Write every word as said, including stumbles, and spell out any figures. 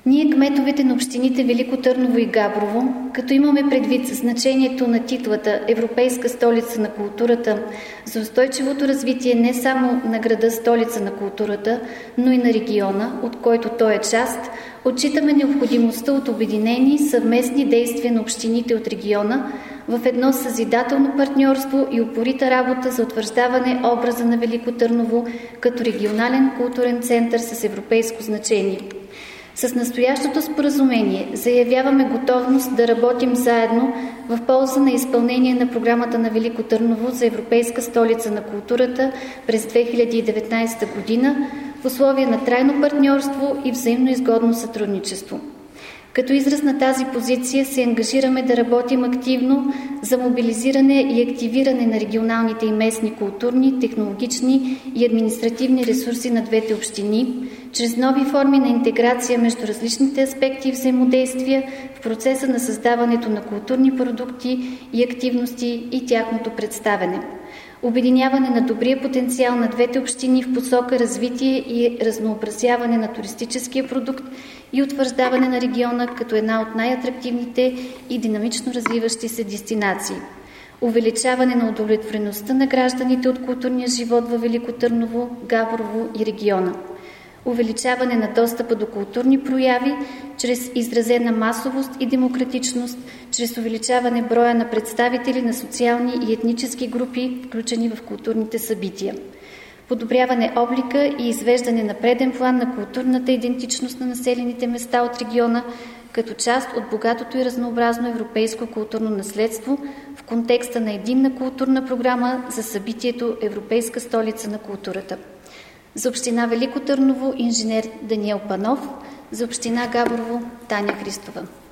Ние, кметовете на общините Велико Търново и Габрово, като имаме предвид значението на титлата Европейска столица на културата за устойчивото развитие не само на града столица на културата, но и на региона, от който той е част, отчитаме необходимостта от обединени съвместни действия на общините от региона в едно съзидателно партньорство и упорита работа за утвърждаване образа на Велико Търново като регионален културен център с европейско значение. С настоящото споразумение заявяваме готовност да работим заедно в полза на изпълнение на програмата на Велико Търново за Европейска столица на културата през две хиляди и деветнадесета година в условия на трайно партньорство и взаимно изгодно сътрудничество. Като израз на тази позиция се ангажираме да работим активно за мобилизиране и активиране на регионалните и местни културни, технологични и административни ресурси на двете общини, чрез нови форми на интеграция между различните аспекти и взаимодействия в процеса на създаването на културни продукти и активности и тяхното представяне. Обединяване на добрия потенциал на двете общини в посока развитие и разнообразяване на туристическия продукт и утвърждаване на региона като една от най-атрактивните и динамично развиващи се дестинации. Увеличаване на удовлетвореността на гражданите от културния живот във Велико Търново, Габрово и региона. Увеличаване на достъпа до културни прояви чрез изразена масовост и демократичност, чрез увеличаване броя на представители на социални и етнически групи, включени в културните събития. Подобряване облика и извеждане на преден план на културната идентичност на населените места от региона, като част от богатото и разнообразно европейско културно наследство в контекста на единна културна програма за събитието Европейска столица на културата. За община Велико Търново инженер Даниел Панов, за община Габрово Таня Христова.